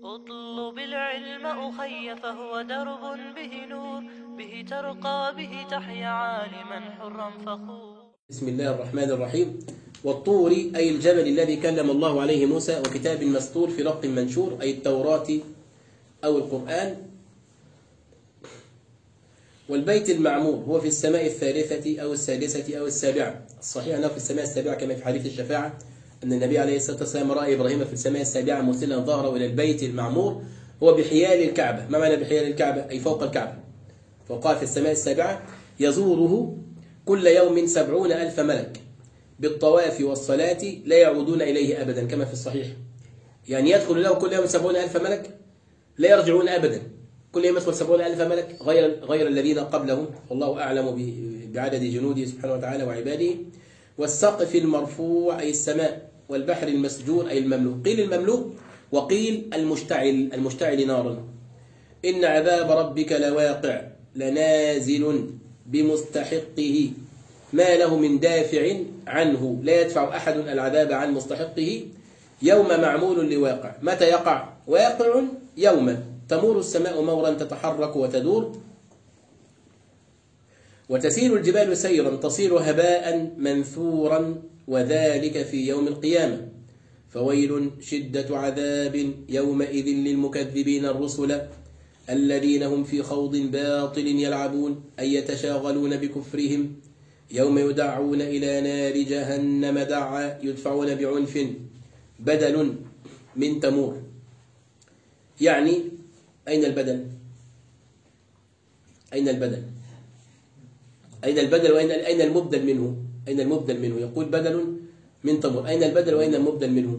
اطلب العلم أخي فهو درب به نور، به ترقى به تحيا عالما حرا فخور. بسم الله الرحمن الرحيم. والطور أي الجبل الذي كلم الله عليه موسى، وكتاب مسطور في رق منشور أي التوراة أو القرآن. والبيت المعمور هو في السماء الثالثة أو السادسة أو السابعة. الصحيح أنه في السماء السابعة كما في حديث الشفاعة أن النبي عليه الصلاة والسلام رأى إبراهيم في السماء السابعة مسلا ظهره إلى البيت المعمور. هو بحيال الكعبة. ما معنى بحيال الكعبة؟ أي فوق الكعبة، فوقها في السماء السابعة. يزوره كل يوم 70,000 ملك بالطواف والصلاة لا يعودون إليه أبدا كما في الصحيح. يعني يدخل له كل يوم 70,000 ملك لا يرجعون أبدا. كل يوم يدخل 70,000 ملك غير الذين قبلهم، والله أعلم بعدد جنوده سبحانه وتعالى وعباده. والسقف المرفوع أي السماء، والبحر المسجور أي المملوء. قيل المملوء وقيل المشتعل نارا. إن عذاب ربك لواقع لنازل بمستحقه ما له من دافع عنه، لا يدفع أحد العذاب عن مستحقه. يوم معمول لواقع. متى يقع؟ واقع يوما تمور السماء مورا تتحرك وتدور، وتسير الجبال سيرا تصير هباء منثورا، وذلك في يوم القيامة. فويل شدة عذاب يومئذ للمكذبين الرسل الذين هم في خوض باطل يلعبون، أي يتشاغلون بكفرهم. يوم يدعون إلى نار جهنم دعا، يدفعون بعنف بدل من تمور. يعني أين البدل؟ أين البدل؟ أين البدل وأين المبدل منه؟ أين المبدل منه؟ يقول بدل من تمور. أين البدل وأين المبدل منه؟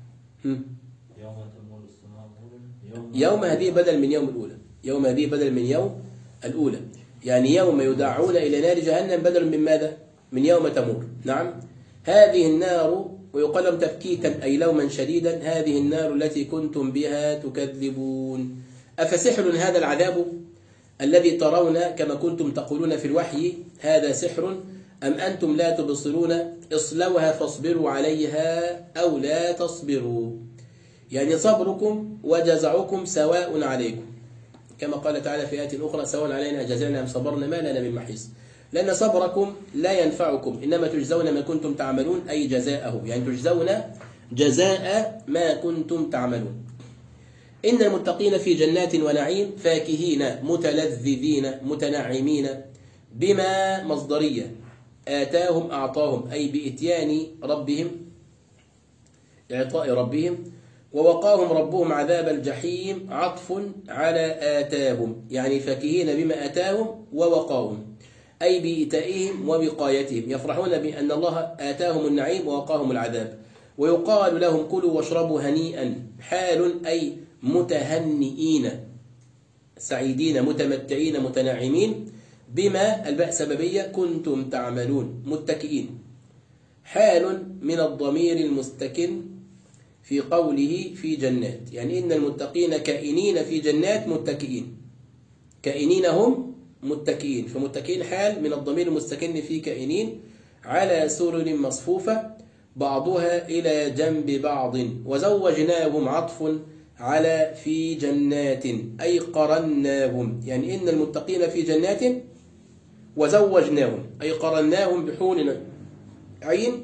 يوم هذه بدل من يوم الأولى. يوم هذه بدل من يوم الأولى. يعني يوم يدعون إلى نار جهنم بدل من ماذا؟ من يوم تمور. نعم. هذه النار، ويقال تبكيتا أي لوما شديدا، هذه النار التي كنتم بها تكذبون. أفسحر هذا العذاب الذي ترون كما كنتم تقولون في الوحي؟ هذا سحر أم أنتم لا تبصرون؟ اصلوها فاصبروا عليها أو لا تصبروا. يعني صبركم وجزعكم سواء عليكم، كما قال تعالى في آية أخرى: سواء علينا أجزعنا أم صبرنا ما لنا من محيص. لأن صبركم لا ينفعكم، إنما تجزون ما كنتم تعملون، أي جزاءه، يعني تجزون جزاء ما كنتم تعملون. إن المتقين في جنات ونعيم فاكهين متلذذين متنعمين بما مصدرية آتاهم أعطاهم، أي بإتيان ربهم، إعطاء ربهم. ووقاهم ربهم عذاب الجحيم عطف على آتاهم، يعني فاكهين بما آتاهم ووقاهم، أي بإيتائهم ووقايتهم. يفرحون بأن الله آتاهم النعيم ووقاهم العذاب. ويقال لهم: كلوا واشربوا هنيئا، حال أي متهنئين سعيدين متمتعين متنعمين، بما الباء سببية كنتم تعملون، متكئين. حال من الضمير المستكن في قوله في جنات، يعني إن المتقين كائنين في جنات متكئين. كائنين هم متكئين، فمتكئين حال من الضمير المستكن في كائنين على سرر مصفوفة بعضها إلى جنب بعض. وزوجناهم عطف على في جنات، أي قرناهم. يعني إن المتقين في جنات وزوجناهم أي قرناهم بحور عين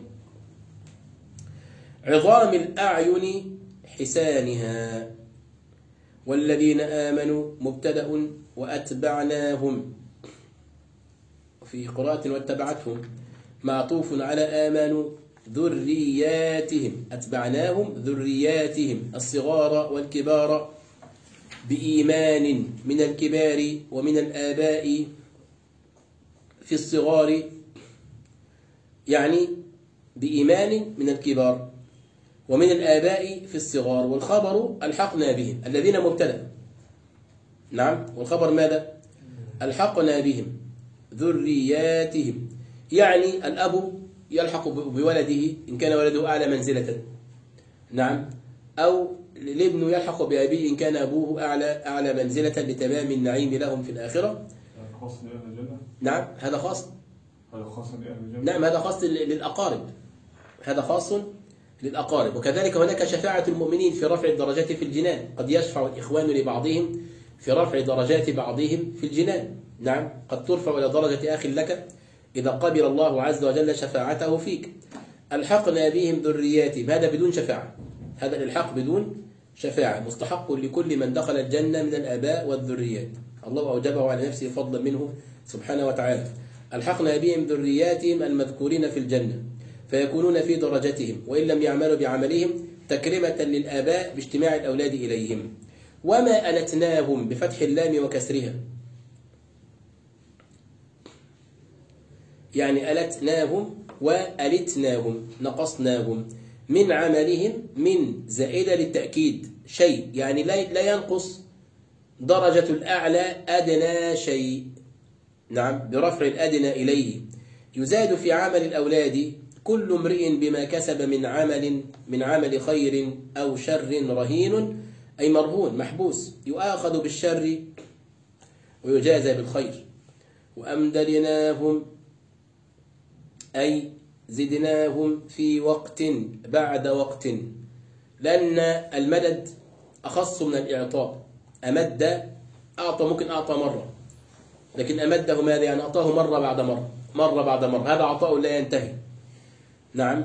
عظام الأعين حسانها. والذين آمنوا مبتدأ وأتبعناهم، في قراءة واتبعتهم معطوف على آمنوا ذرياتهم، أتبعناهم ذرياتهم الصغار والكبار بإيمان من الكبار ومن الآباء في الصغار، يعني بإيمان من الكبار ومن الآباء في الصغار. والخبر ألحقنا بهم، الذين مبتدأ. نعم. والخبر ماذا؟ ألحقنا بهم ذرياتهم، يعني الأب يلحق بولده إن كان ولده أعلى منزلة. نعم. أو الابن يلحق بأبيه إن كان أبوه أعلى منزلة لتمام النعيم لهم في الآخرة. خاص لأهل الجنة؟ نعم، هذا خاص. هذا خاص لأهل الجنة؟ نعم، هذا خاص للأقارب. هذا خاص للأقارب. وكذلك هناك شفاعة المؤمنين في رفع الدرجات في الجنان، قد يشفع الإخوان لبعضهم في رفع درجات بعضهم في الجنان. نعم، قد ترفع إلى درجة أخ لك إذا قبل الله عز وجل شفاعته فيك. ألحقنا بهم ذرياتهم، هذا بدون شفاعة، هذا الإلحاق بدون شفاعة، مستحق لكل من دخل الجنة من الآباء والذريات، الله أوجبه على نفسه فضلا منه سبحانه وتعالى. ألحقنا بهم ذرياتهم المذكورين في الجنة فيكونون في درجتهم وإن لم يعملوا بعملهم، تكرمة للآباء باجتماع الأولاد إليهم. وما ألتناهم بفتح اللام وكسرها، يعني ألتناهم وألتناهم نقصناهم من عملهم، من زائدة للتأكيد شيء، يعني لا ينقص درجة الأعلى أدنى شيء. نعم، برفع الأدنى إليه. يزاد في عمل الأولاد كل امرئ بما كسب من عمل خير أو شر رهين، أي مرهون محبوس، يؤاخذ بالشر ويجازى بالخير. وأمددناهم أي زدناهم في وقت بعد وقت، لأن المدد أخص من الإعطاء. أمد أعطى، ممكن أعطى مرة، لكن أمده ماذا؟ يعني أعطاه مرة بعد مرة، مرة بعد مرة، هذا عطاء لا ينتهي. نعم،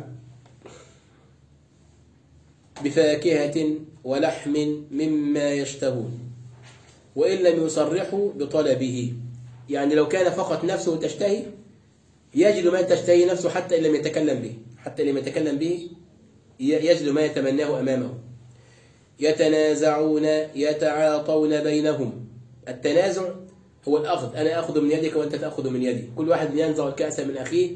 بفاكهة ولحم مما يشتهون، وإن لم يصرحوا بطلبه، يعني لو كان فقط نفسه تشتهي يجد ما تشتهي نفسه حتى إن لم يتكلم به، حتى إن لم يتكلم به يجد ما يتمناه أمامه. يتنازعون يتعاطون بينهم، التنازع هو الأخذ، أنا أخذ من يدك وأنت تأخذ من يدي، كل واحد ينزع الكأس من أخيه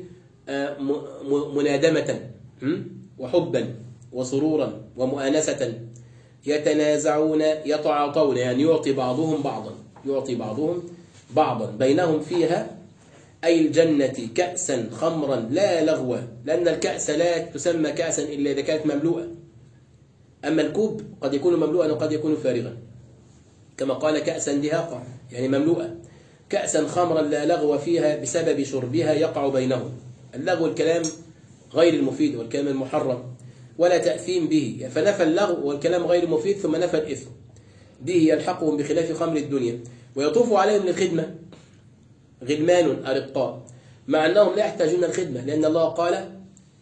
منادمة وحبا وسرورا ومؤانسة. يتنازعون يتعاطون، يعني يعطي بعضهم بعضا، يعطي بعضهم بعضا بينهم فيها، أي الجنة كأسا خمرا لا لغو، لأن الكأس لا تسمى كأسا إلا إذا كانت مملوءة، أما الكوب قد يكون مملوءا وقد يكون فارغا، كما قال كأسا دهاقا، يعني مملوءة. كأسا خمرا لا لغو فيها بسبب شربها يقع بينهم. اللغو الكلام غير المفيد والكلام المحرم، ولا تأثيم به، فنفى اللغو والكلام غير المفيد ثم نفى الإثم. به يلحقهم بخلاف خمر الدنيا. ويطوف عليهم للخدمة غلمان أرقاء، مع أنهم لا يحتاجون الخدمة، لأن الله قال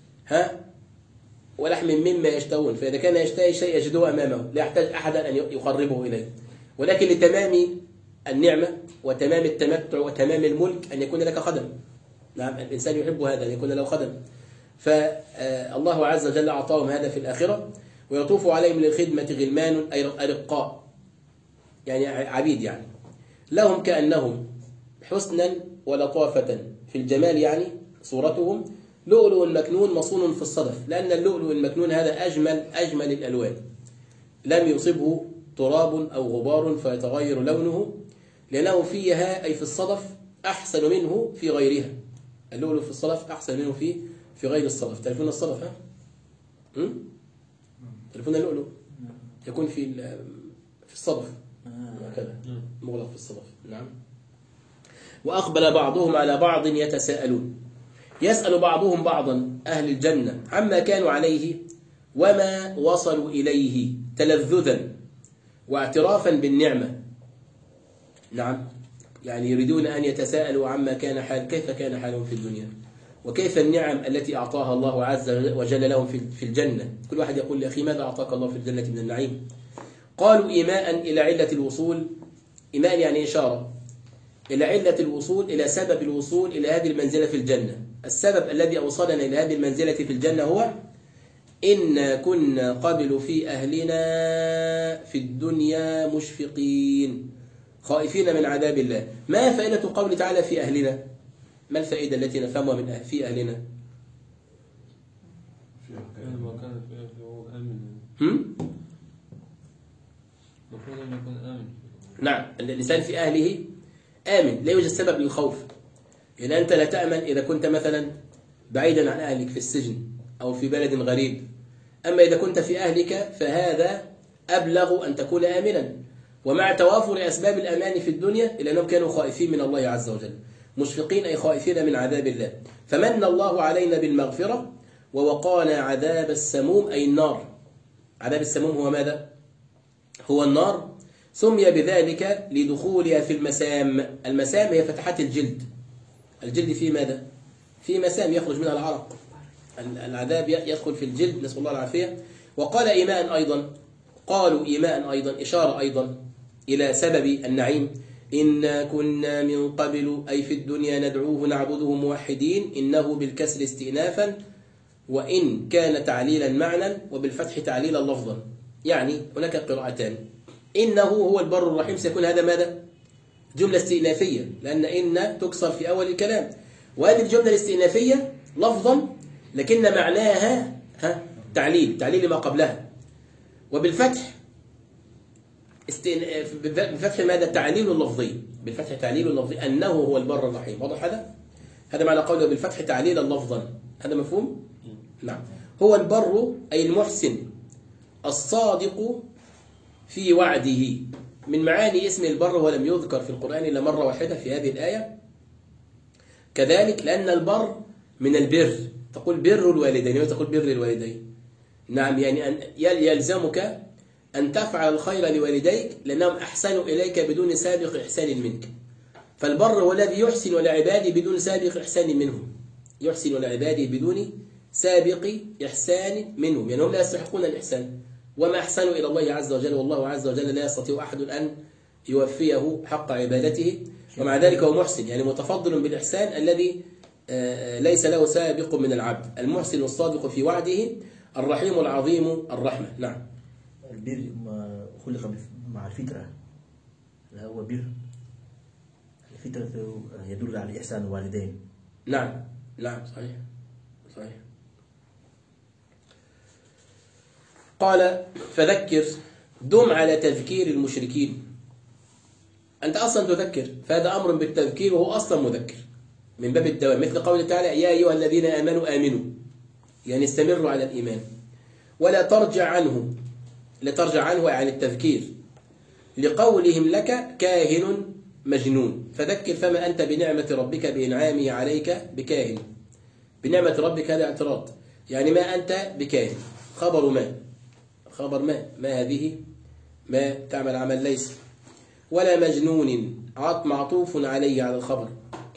ولحم مما يشتهون، فإذا كان يشتهي شيء يجده أمامه لا يحتاج أحدا أن يقربه إليه، ولكن لتمام النعمة وتمام التمتع وتمام الملك أن يكون لك خدم. نعم، الإنسان يحب هذا أن يكون له خدم، فالله عز وجل أعطاهم هذا في الآخرة. ويطوف عليهم للخدمة غلمان أرقاء، يعني عبيد، يعني لهم كأنهم حسنا ولطافة في الجمال، يعني صورتهم لؤلؤ مكنون مصون في الصدف، لأن اللؤلؤ المكنون هذا أجمل الألوان، لم يصبه تراب أو غبار فيتغير لونه، لأنه فيها أي في الصدف أحسن منه في غيرها. اللؤلؤ في الصدف أحسن منه في غير الصدف. تعرفون الصدف؟ تعرفون اللؤلؤ يكون في الصدف هكذا مغلق في الصدف. نعم. وأقبل بعضهم على بعض يتساءلون، يسأل بعضهم بعضا أهل الجنة عما كانوا عليه وما وصلوا إليه، تلذذا واعترافا بالنعمة. نعم، يعني يريدون أن يتساءلوا عما كان كيف كان حالهم في الدنيا، وكيف النعم التي أعطاها الله عز وجل لهم في الجنة. كل واحد يقول لأخي ماذا أعطاك الله في الجنة من النعيم؟ قالوا إيماء إلى علة الوصول، إيماء يعني إشارة إلى علة الوصول، إلى سبب الوصول إلى هذه المنزلة في الجنة. السبب الذي أوصلنا إلى هذه المنزلة في الجنة هو إنا كنا قبل في أهلنا في الدنيا مشفقين خائفين من عذاب الله. ما فائدة قول تعالى في أهلنا؟ ما الفائدة التي نفهمها من في أهلنا؟ ما كان في أهله آمن، المفروض أن يكون آمن. نعم، الإنسان في أهله آمن، لا يوجد سبب للخوف. يعني أنت لا تأمن إذا كنت مثلا بعيدا عن أهلك في السجن أو في بلد غريب، أما إذا كنت في أهلك فهذا أبلغ أن تكون آمنا. ومع توافر أسباب الأمان في الدنيا إلا أنهم كانوا خائفين من الله عز وجل، مشفقين أي خائفين من عذاب الله. فمن الله علينا بالمغفرة ووقانا عذاب السموم أي النار. عذاب السموم هو ماذا؟ هو النار. سمي بذلك لدخولها في المسام. المسام هي فتحات الجلد. الجلد فيه ماذا؟ فيه مسام يخرج منها العرق. العذاب يدخل في الجلد، نسأل الله العافية. وقال إيماء أيضا، قالوا إيماء أيضا، إشارة أيضا إلى سبب النعيم. إنا كنا من قبل أي في الدنيا ندعوه نعبده موحدين. إنه بالكسر استئنافا، وإن كان تعليلا معنى، وبالفتح تعليلا لفظا. يعني هناك قراءتان. إنه هو البر الرحيم، سيكون هذا ماذا؟ جملة استئنافية، لأن إن تكسر في أول الكلام. وهذه الجملة الاستئنافية لفظا، لكن معناها تعليل لما قبلها. وبالفتح بالفتح ماذا؟ تعليل لفظي. بالفتح تعليل لفظي، أنه هو البر الرحيم. واضح هذا؟ هذا معنى قوله بالفتح تعليلا لفظا. هذا مفهوم؟ نعم. هو البر أي المحسن الصادق في وعده. من معاني اسم البر ولم يذكر في القرآن إلا مرة واحدة في هذه الآية. كذلك لأن البر من البر، تقول بر الوالدين، وتقول بر الوالدين. نعم، يعني أن يلزمك أن تفعل الخير لوالديك لأنهم أحسنوا إليك بدون سابق إحسان منك. فالبر هو الذي يحسن لعباده بدون سابق إحسان منهم. يحسن لعباده بدون سابق إحسان منهم، يعني هم لا يستحقون الإحسان، وما أحسنوا إلى الله عز وجل، والله عز وجل لا يستطيع أحد أن يوفيه حق عبادته. ومع ذلك هو محسن، يعني متفضل بالإحسان الذي ليس له سابق من العبد. المحسن الصادق في وعده، الرحيم العظيم الرحمة. نعم. البر ما خلق مع الفطرة، لا هو بر. الفطرة يدل على إحسان الوالدين. نعم صحيح. قال فذكر، دم على تذكير المشركين. أنت أصلا تذكر، فهذا أمر بالتذكير وهو أصلا مذكر من باب الدوام، مثل قوله تعالى يا أيها الذين آمنوا، يعني استمروا على الإيمان. ولا ترجع عنه، لا ترجع عنه عن التذكير، لقولهم لك كاهن مجنون. فذكر فما أنت بنعمة ربك بإنعامه عليك بكاهن. بنعمة ربك هذا اعتراض، يعني ما أنت بكاهن. خبر ما هذه ما تعمل عمل ليس. ولا مجنون معطوف عليه على الخبر.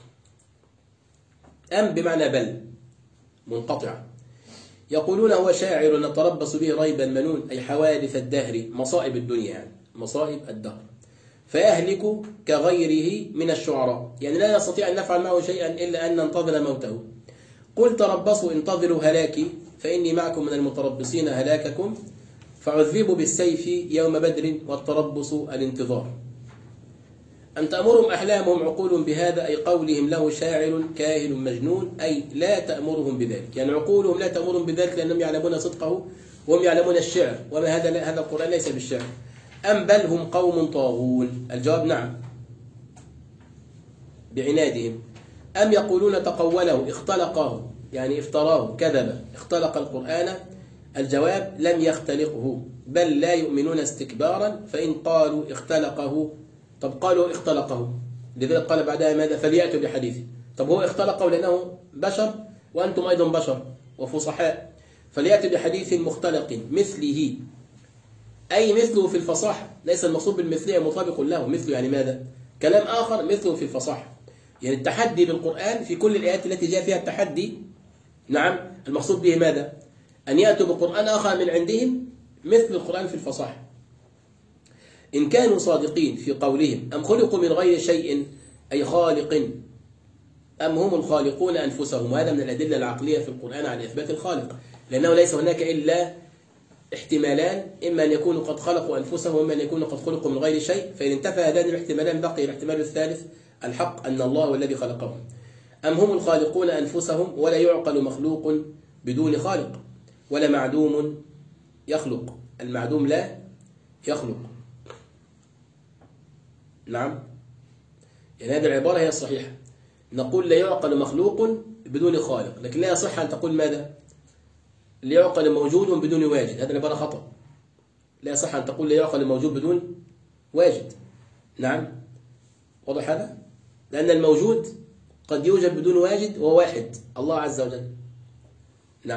أم بمعنى بل منقطع. يقولون هو شاعر نتربص به ريب المنون، أي حوادث الدهر، مصائب الدنيا، يعني مصائب الدهر. فيهلك كغيره من الشعراء، يعني لا نستطيع أن نفعل معه شيئا إلا أن ننتظر موته. قل تربصوا انتظروا هلاكي، فإني معكم من المتربصين هلاككم. فعذبوا بالسيف يوم بدر، والتربص الانتظار. أن تأمرهم أحلامهم عقولهم بهذا، أي قولهم له شاعر كاهن مجنون، أي لا تأمرهم بذلك، يعني عقولهم لا تأمرهم بذلك لأنهم يعلمون صدقه وهم يعلمون الشعر، وما هذا القرآن ليس بالشعر. أم بل هم قوم طاغون. الجواب نعم بعنادهم. أم يقولون تقوله اختلقه، يعني افتراه كذب، اختلق القرآن. الجواب لم يختلقه، بل لا يؤمنون استكبارا. فإن قالوا اختلقه، طب قالوا اختلقه، لذلك قال بعدها ماذا؟ فليأتوا بحديث. طب هو اختلقه لأنه بشر وأنتم أيضا بشر وفصحاء، فليأتوا بحديث مختلق مثله، أي مثله في الفصاحة. ليس المقصود بالمثلية مطابق له، مثله يعني ماذا؟ كلام آخر مثله في الفصاحة، يعني التحدي بالقرآن في كل الآيات التي جاء فيها التحدي. نعم، المقصود به ماذا؟ أن يأتوا بقرآن آخر من عندهم مثل القرآن في الفصاحة. إن كانوا صادقين في قولهم أم خلقوا من غير شيء، أي خالق، أم هم الخالقون أنفسهم. وهذا من الأدلة العقلية في القرآن على إثبات الخالق، لأنه ليس هناك إلا احتمالان، إما أن يكونوا قد خلقوا أنفسهم، وإما أن يكونوا قد خلقوا من غير شيء. فإن انتفى هذان الاحتمالان بقي الاحتمال الثالث الحق، أن الله هو الذي خلقهم. أم هم الخالقون أنفسهم، ولا يعقل مخلوق بدون خالق، ولا معدوم يخلق. المعدوم لا يخلق. نعم، يعني هذه العبارة هي الصحيحة. نقول لا يعقل مخلوق بدون خالق، لكن لا يصح أن تقول ماذا؟ لا يعقل موجود بدون واجد. هذه العبارة خطأ. لا يصح أن تقول لا يعقل موجود بدون واجد. نعم، واضح هذا؟ لأن الموجود قد يوجد بدون واجد وهو واحد، الله عز وجل. نعم،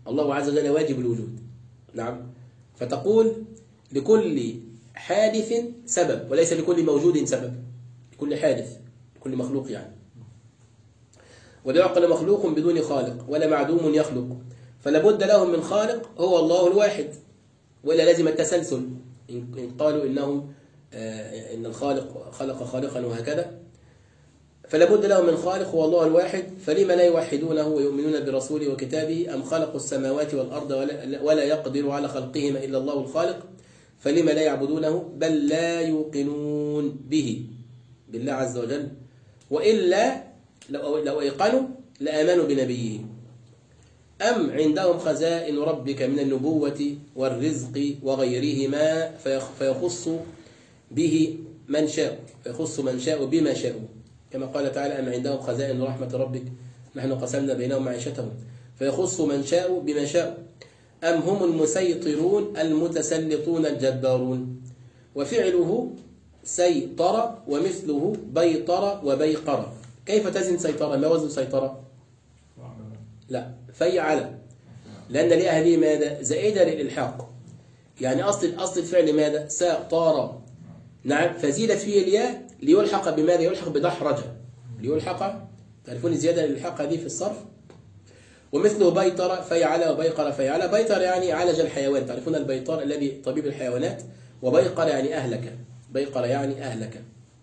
الله عز وجل واجب الوجود. نعم. فتقول لكل حادث سبب وليس لكل موجود سبب. لكل حادث، لكل مخلوق يعني. ولا يعقل مخلوق بدون خالق ولا معدوم يخلق، فلا بد لهم من خالق هو الله الواحد، ولا لازم التسلسل إن قالوا إن الخالق خلق خالقا وهكذا. فلا بد لهم من خالق هو الله الواحد، فلما لا يوحدونه ويؤمنون برسوله وكتابه؟ أم خلقوا السماوات والأرض ولا يقدر على خلقهما إلا الله الخالق، فلما لا يعبدونه؟ بل لا يوقنون به، بالله عز وجل، وإلا لو أيقنوا لآمنوا بنبيه. أم عندهم خزائن ربك من النبوة والرزق وغيرهما فيخص به من شاء، فيخص من شاء بما شاء، كما قال تعالى: أم عندهم خزائن رحمة ربك نحن قسمنا بينهم معيشتهم، فيخص من شاء بما شاء. أم هم المسيطرون المتسلطون الجبارون. وفعله سيطر ومثله بيطر وبيقر. كيف تزن سيطرة؟ ما وزن سيطرة؟ لا، فيعل، لأن لأهله ماذا؟ زائدة للإلحاق، يعني أصل الفعل ماذا؟ ساطار. نعم. فزيدت فيه الياء ليلحق بماذا؟ يلحق بدحرجة، ليلحق. تعرفون الزيادة للإلحاق هذه في الصرف. ومثله بيطر فيعل وبيقر فيعل. بيطر يعني عالج الحيوان، تعرفون البيطار الذي طبيب الحيوانات، وبيقر يعني أهلك، بيقر يعني أهلك.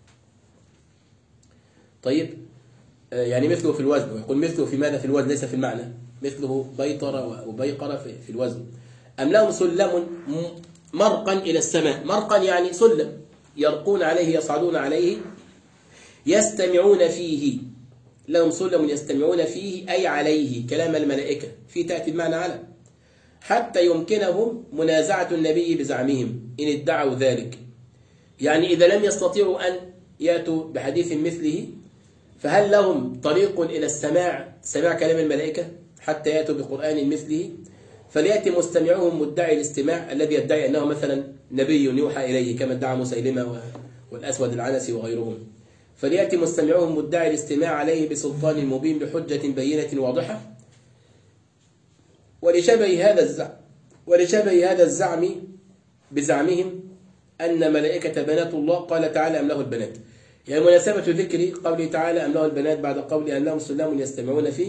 طيب، يعني مثله في الوزن، ويقول مثله في ماذا؟ في الوزن ليس في المعنى. مثله بيطر وبيقر في الوزن. أم لهم سلم مرقا إلى السماء. مرقا يعني سلم يرقون عليه، يصعدون عليه، يستمعون فيه. لهم سلم يستمعون فيه أي عليه، كلام الملائكة، في تأتي المعنى على، حتى يمكنهم منازعة النبي بزعمهم إن ادعوا ذلك. يعني إذا لم يستطيعوا أن يأتوا بحديث مثله، فهل لهم طريق إلى سماع كلام الملائكة حتى يأتوا بقرآن مثله؟ فليأتي مستمعهم مدعي الاستماع الذي يدعي أنه مثلا نبي يوحى إليه، كما ادعى مسيلمة والأسود العنسي وغيرهم. فليأتي مستمعهم مدعي الاستماع عليه بسلطان مبين بحجة بينة واضحة. ولشبه هذا الزعم بزعمهم أن ملائكة بنات الله، قال تعالى: أم له البنات. يعني مناسبة ذكر قوله تعالى أم له البنات بعد قول أن لهم سلام يستمعون فيه،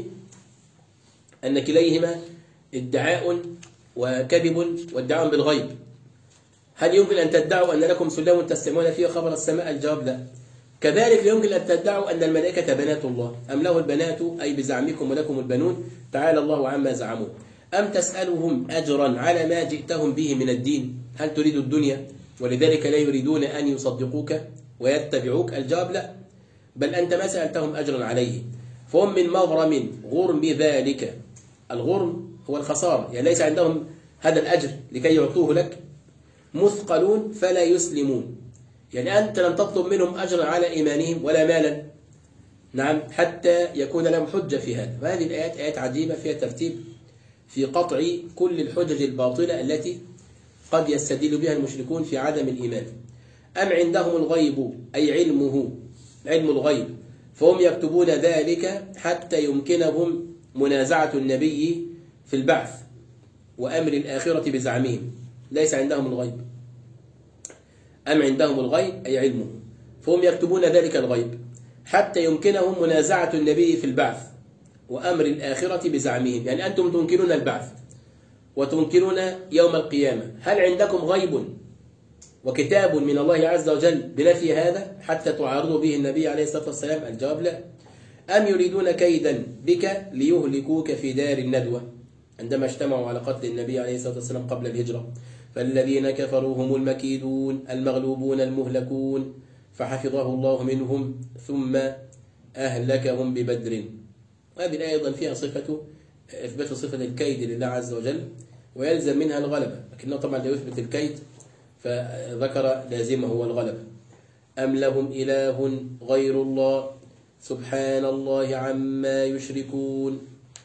أن كليهما ادعاء وكذب، وادعاء بالغيب. هل يمكن أن تدعوا أن لكم سلام تستمعون فيه خبر السماء؟ الجواب لا. كذلك يمكن أن تدعوا أن الملائكة بنات الله. أم له البنات أي بزعمكم ولكم البنون، تعالى الله عما زعموا. أم تسألهم أجرا على ما جئتهم به من الدين، هل تريد الدنيا ولذلك لا يريدون أن يصدقوك ويتبعوك؟ الجواب لا، بل أنت ما سألتهم أجرا عليه. فهم من مغرم غرم ذلك. الغرم هو الخسارة، يعني ليس عندهم هذا الأجر لكي يعطوه لك. مثقلون فلا يسلمون، يعني أنت لم تطلب منهم أجرا على إيمانهم ولا مالا، نعم، حتى يكون لهم حجة في هذا. وهذه الآيات آيات عجيبة فيها ترتيب في قطع كل الحجج الباطلة التي قد يستدل بها المشركون في عدم الإيمان. أم عندهم الغيب أي علم الغيب، فهم يكتبون ذلك حتى يمكنهم منازعة النبي في البعث وأمر الآخرة بزعمهم. ليس عندهم الغيب. أم عندهم الغيب أي علمه، فهم يكتبون ذلك الغيب حتى يمكنهم منازعة النبي في البعث وأمر الآخرة بزعمهم. يعني أنتم تنكرون البعث وتنكرون يوم القيامة، هل عندكم غيب وكتاب من الله عز وجل بنفي هذا حتى تعارضوا به النبي عليه الصلاة والسلام؟ الجواب لا. أم يريدون كيدا بك ليهلكوك في دار الندوة، عندما اجتمعوا على قتل النبي عليه الصلاة والسلام قبل الهجرة. فالذين كفروا هم المكيدون المغلوبون المهلكون، فحفظه الله منهم ثم أهلكهم ببدر. وهذه الآية أيضا فيها إثبات صفة الكيد لله عز وجل، ويلزم منها الغلبة، لكنه طبعا لا يثبت الكيد فذكر لازمه هو الغلبة. أم لهم إله غير الله سبحان الله عما يشركون.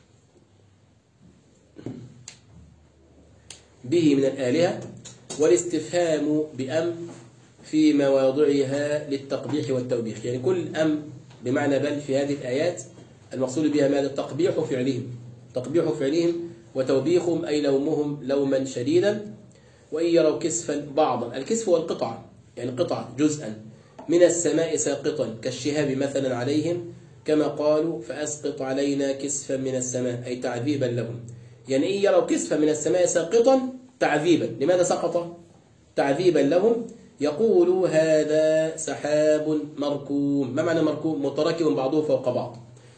به من الآلهة، والاستفهام بأم في مواضعها للتقبيح والتوبيخ. يعني كل أم بمعنى بل في هذه الآيات المقصود بها ماذا؟ تقبيح فعلهم وتوبيخهم أي لومهم لوما شديدا. وإن يروا كسفا بعضا، الكسف هو القطعة، يعني قطعة جزءا من السماء ساقطا كالشهاب مثلا عليهم كما قالوا فأسقط علينا كسفا من السماء، أي تعذيبا لهم. يعني إن يروا كسفا من السماء ساقطا تعذيبا. لماذا سقط؟ تعذيبا لهم. يقولوا هذا سحاب مركوم. ما معنى مركوم؟ متراكب بعضه فوق بعض.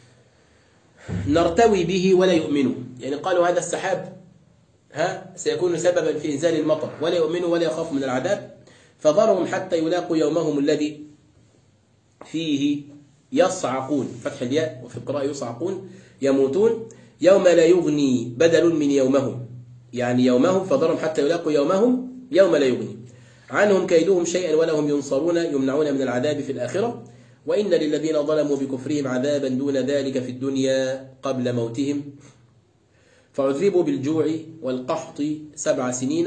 نرتوي به ولا يؤمنوا، يعني قالوا هذا السحاب سيكون سببا في إنزال المطر، ولا يؤمنوا ولا يخافوا من العذاب. فذرهم حتى يلاقوا يومهم الذي فيه يصعقون، فتح الياء وفي القراءة يصعقون، يموتون. يوم لا يغني بدل من يومهم، يعني يومهم، فذرهم حتى يلاقوا يومهم يوم لا يغني عنهم كيدهم شيئا ولا هم ينصرون، يمنعون من العذاب في الآخرة. وإن للذين ظلموا بكفرهم عذابا دون ذلك في الدنيا قبل موتهم، فعذبوا بالجوع والقحط 7 سنين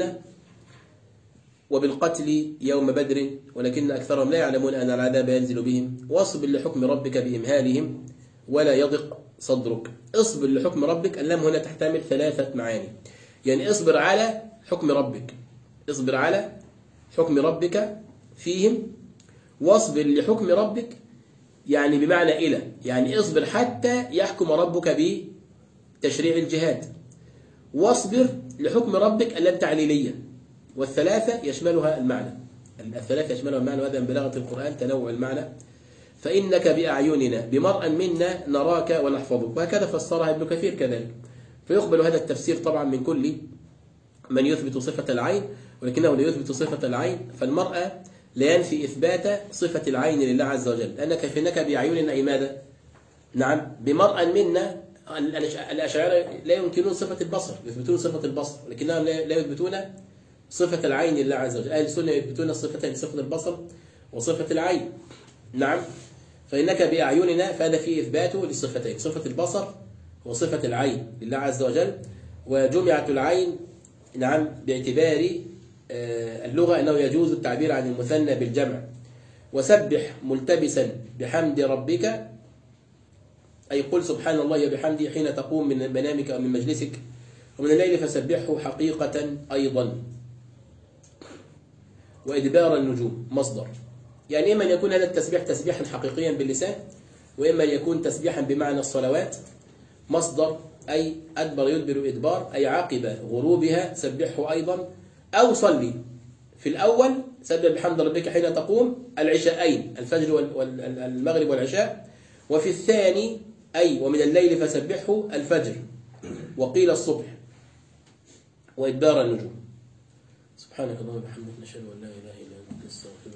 وبالقتل يوم بدر ولكن أكثرهم لا يعلمون أن العذاب ينزل بهم. واصبر لحكم ربك بإمهالهم ولا يضق صدرك. اصبر لحكم ربك، اللام هنا تحتمل 3 معاني، يعني اصبر على حكم ربك، اصبر على حكم ربك فيهم. واصبر لحكم ربك يعني بمعنى إلى، يعني اصبر حتى يحكم ربك بتشريع الجهاد. واصبر لحكم ربك اللام تعليلية، والثلاثة يشملها المعنى، الثلاثة يشملها المعنى، وهذا من بلاغة القرآن تنوع المعنى. فإنك بأعيننا بمرء منا نراك ونحفظك، وهكذا فسرها ابن كثير كذلك. فيقبل هذا التفسير طبعا من كل من يثبت صفة العين، ولكنه لا يثبت صفة العين، فالمرأة لا ينفي إثبات صفة العين لله عز وجل، لأنك فإنك بأعيننا أي ماذا؟ نعم، بمرء منا. الأشاعرة لا ينكرون صفة البصر، يثبتون صفة البصر، لكنهم لا يثبتون صفة العين لله عز وجل. أهل السنة يثبتون الصفتين، صفة البصر وصفة العين. نعم، فإنك بأعيننا، فهذا فيه إثباته للصفتين، صفة البصر وصفة العين لله عز وجل. وجمعت العين نعم باعتبار اللغة أنه يجوز التعبير عن المثنى بالجمع. وسبح ملتبسا بحمد ربك، أي قل سبحان الله بحمده حين تقوم من منامك أو من مجلسك، ومن الليل فسبحه حقيقة أيضا. وإدبار النجوم مصدر، يعني إما أن يكون هذا التسبيح تسبيحا حقيقيا باللسان، وإما أن يكون تسبيحا بمعنى الصلوات. مصدر أي أدبر يدبر إدبار، أي عقب غروبها سبحه أيضا، أو صلي في الأول سبح بحمد ربك حين تقوم العشاءين، الفجر والمغرب والعشاء. وفي الثاني أي ومن الليل فسبحه الفجر، وقيل الصبح. وإدبار النجوم. سبحانك اللهم وبحمدك نشهد أن لا إله إلا أنت نستغفرك.